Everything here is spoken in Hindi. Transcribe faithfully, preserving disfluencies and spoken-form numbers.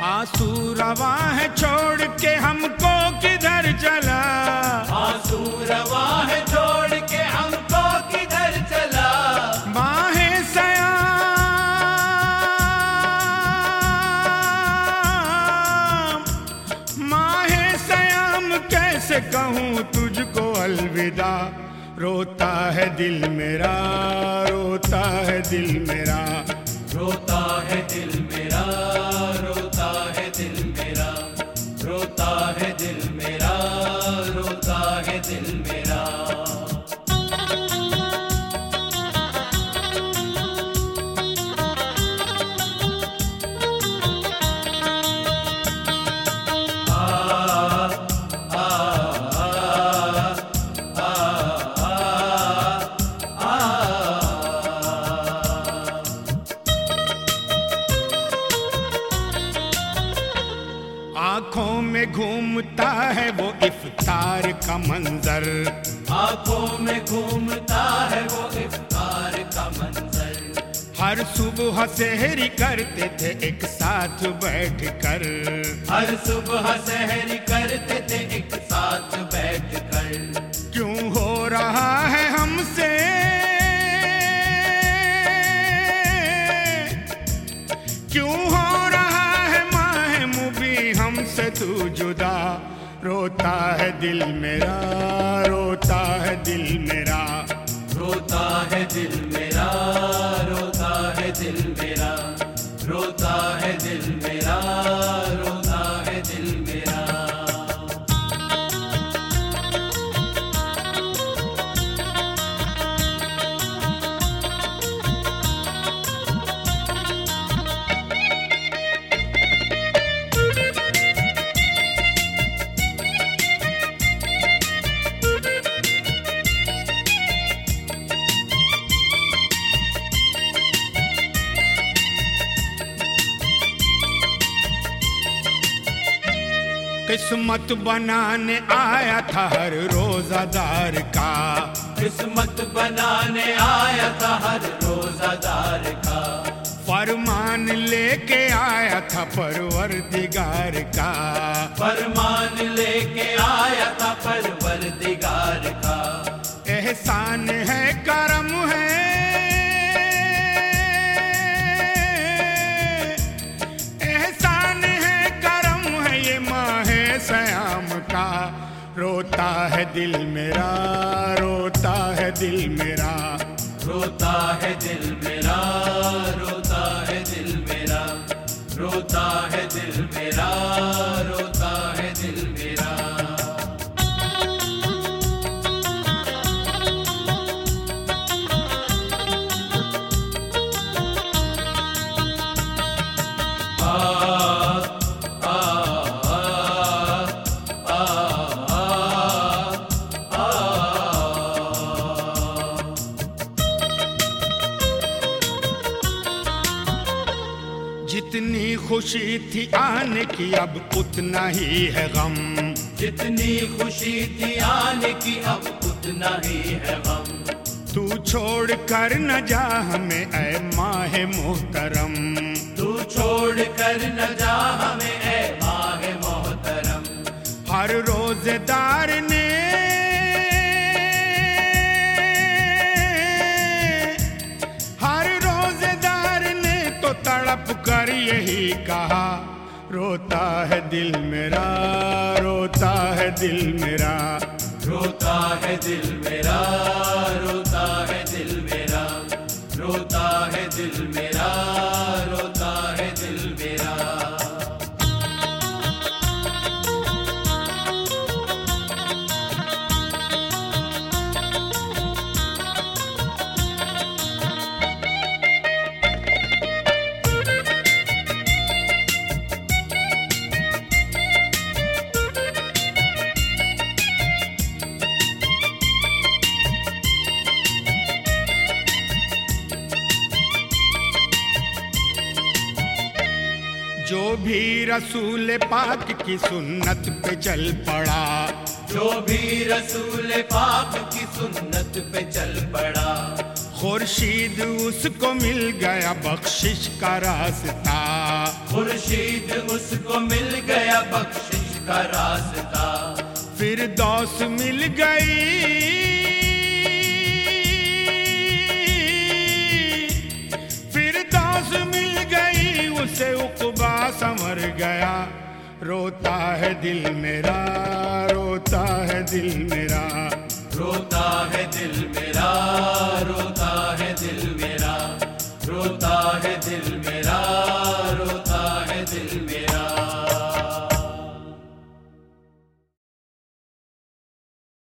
आंसू रवा है छोड़ के हमको किधर चला, आंसू रवा है छोड़ के हमको किधर चला। बाहे सयाम, माहे सयाम कैसे कहूँ तुझको अलविदा। रोता है दिल मेरा, रोता है दिल मेरा, रोता है दिल मेरा, रोता है दिल मेरा, रोता है दिल मेरा, रोता है दिल मेरा। आँखों में घूमता है वो इफ्तार का मंजर, आँखों में घूमता है वो इफ्तार का मंजर। हर सुबह सहरी करते थे एक साथ बैठकर, हर सुबह सहरी करते थे एक साथ बैठकर। क्यों हो रहा है हमसे क्यों हो रहा है माहे मुबी हमसे तू जुदा। रोता है दिल मेरा, रोता है दिल मेरा, रोता है दिल मेरा, रोता है दिल मेरा, रोता है दिल मेरा, रोता है दिल मेरा। किस्मत बनाने आया था हर रोजादार का, किस्मत बनाने आया था हर रोजादार का। फरमान लेके आया था परवरदिगार का, फरमान लेके आया था परवरदिगार का। एहसान है करम है, एहसान है करम है ये माहे सयाम का। रोता है दिल मेरा, रोता है दिल मेरा, रोता है दिल मेरा, रोता है दिल मेरा, रोता है दिल मेरा, रोता है दिल मेरा। जितनी खुशी थी आने की अब उतना ही है गम, जितनी खुशी थी आने की अब उतना ही है गम। तू छोड़ कर न जा हमें ऐ माहे मोहतरम, तू छोड़ कर न जा हमें ऐ माहे मोहतरम। हर रोजेदार ने हर रोजेदार ने तो तड़प कर यही कहा। रोता है दिल मेरा, रोता है दिल मेरा, रोता है दिल मेरा, रोता है दिल मेरा, रोता है दिल मेरा, रोता है दिल मेरा। जो भी रसूल पाक की सुन्नत पे चल पड़ा, जो भी रसूल पाक की सुन्नत पे चल पड़ा। खुर्शीद उसको मिल गया बख्शिश का रास्ता, मुर्शीद उसको मिल गया बख्शिश का रास्ता। फिर दौस मिल गई, फिर दौस मिल गई उसे, उक़बा संवर गया। रोता है दिल मेरा, रोता है दिल मेरा, रोता है दिल मेरा, रोता है दिल मेरा, रोता है